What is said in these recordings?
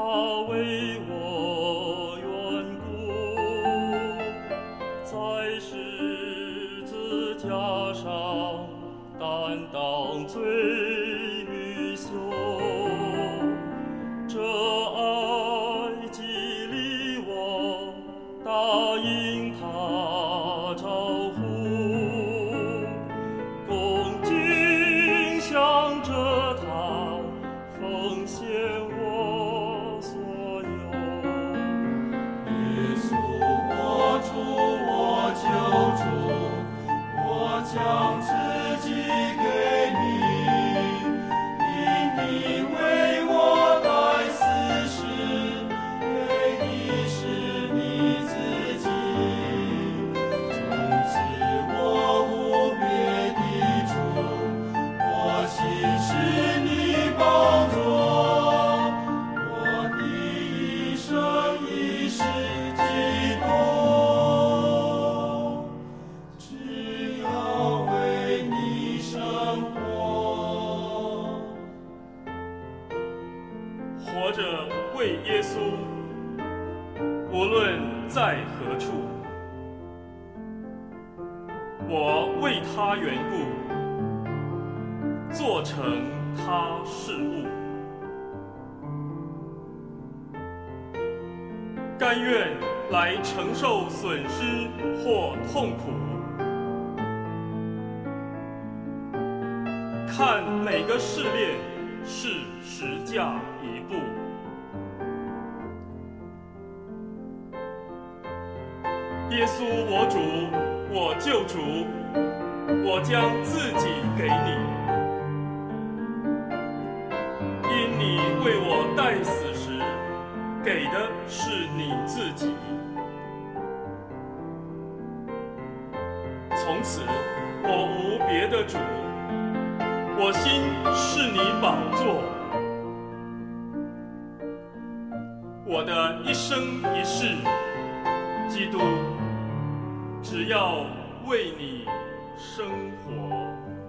为我缘故，在十字架上担当罪与羞，这爱激励我，答应他招呼，恭敬向着他奉献我所有。 耶稣，我主，我救主，我将自己给你，因你为我代死时，给你是你自己。从此我无别的主，我心是你宝座，我的一生一世基督，只要为你生活。 活着为耶稣，无论在何处，我为他缘故，做成他事物，甘愿来承受损失或痛苦，看每个试炼是十架一步。耶稣，我主，我救主，我将自己给你，因你为我代死时，给的是你自己。从此，我无别的主，我心是你宝座，我的一生一世，基督，只要为你生活。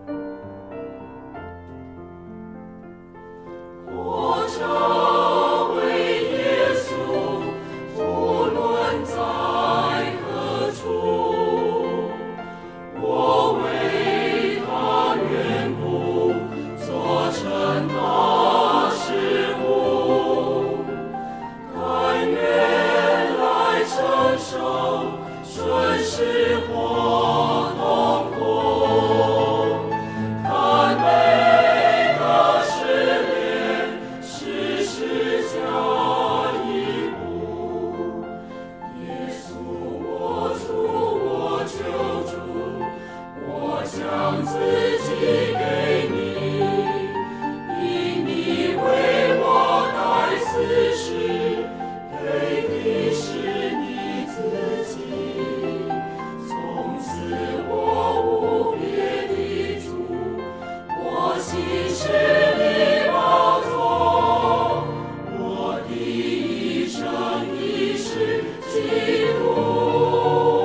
活着为耶稣，无论在何处，我为他缘故，做成他事物，甘愿来承受顺势或痛苦，看每个试炼是十架一步。耶稣，我主，我救主，我将自己给你，因你为我代死时，给的是你自己。从此我无别的主，我心是你宝座，我的一生一世基督，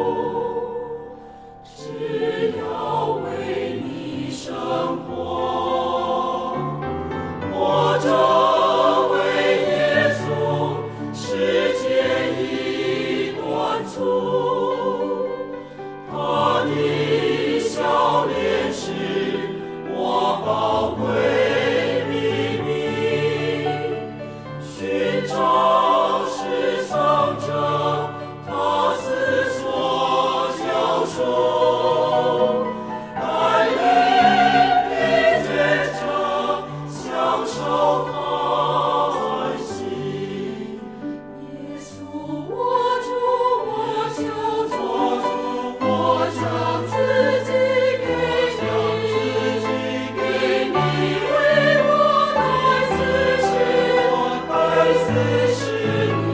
只要为你生活。活着为耶稣，世界已短促，他的笑脸是我宝贵秘密，寻找是藏着他死所救赎，爱里并接着享受他安息。耶稣，我主，我救主，我将自己给你，你为我代死时，